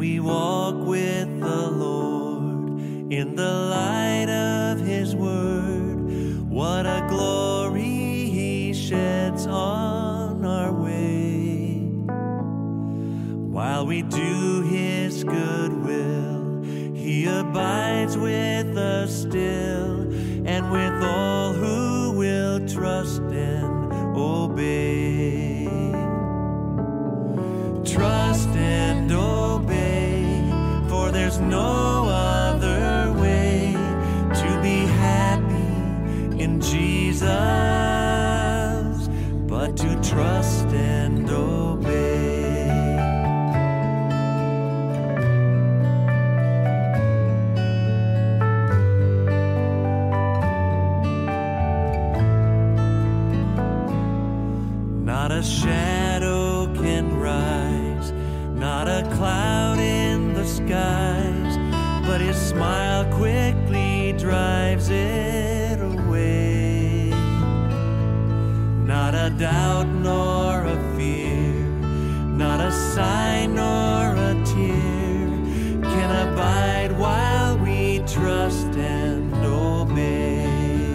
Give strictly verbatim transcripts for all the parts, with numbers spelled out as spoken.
we walk with the Lord in the light of His word. What a glory He sheds on our way. While we do His good will, He abides with us still, and with all who will trust and obey. Trust and obey, for there's no other way to be happy in Jesus but to trust and obey. Not a shadow can rise, not a cloud in the skies, but His smile quickly drives it away. Not a doubt nor a fear, not a sign nor a tear can abide while we trust and obey.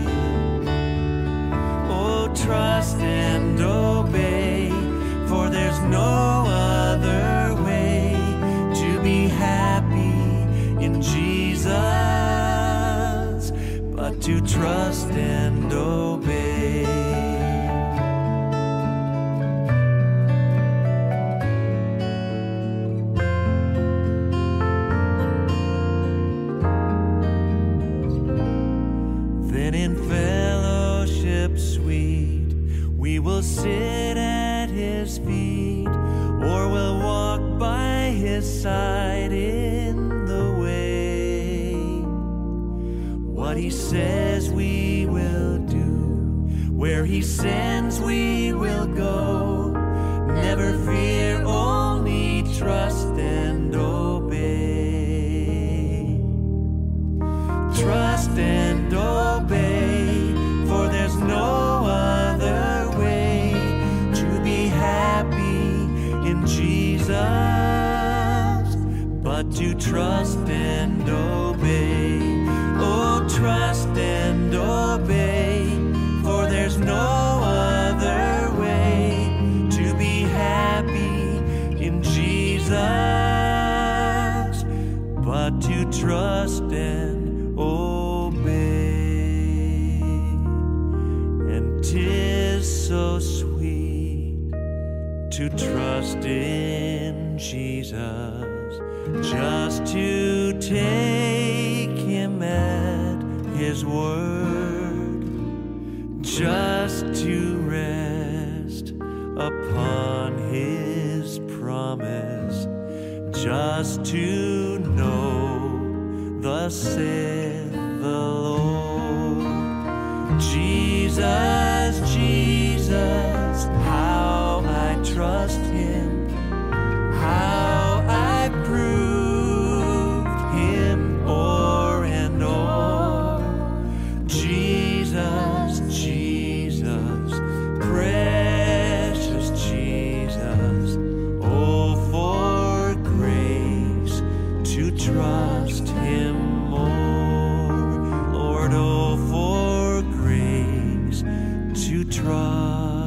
Oh, trust and obey, for there's no other way to be happy in Jesus but to trust and obey. Then in fellowship sweet we will sit at His feet, or we'll walk by His side in the way. What He says we will do, where He sends we will go. Never fear, only trust and obey. Trust and obey, for there's no other way to be happy in Jesus but to trust and obey. Oh, trust and obey, for there's no other way to be happy in Jesus but to trust and obey. And 'tis so sweet to trust in Jesus, just to take Him at His word, just to rest upon His promise, just to know thus saith the Lord. Jesus, Jesus, how I trust Him, how I proved Him o'er and o'er. Jesus, Jesus, precious Jesus, oh, for grace to trust Him more. Lord, oh, for grace to trust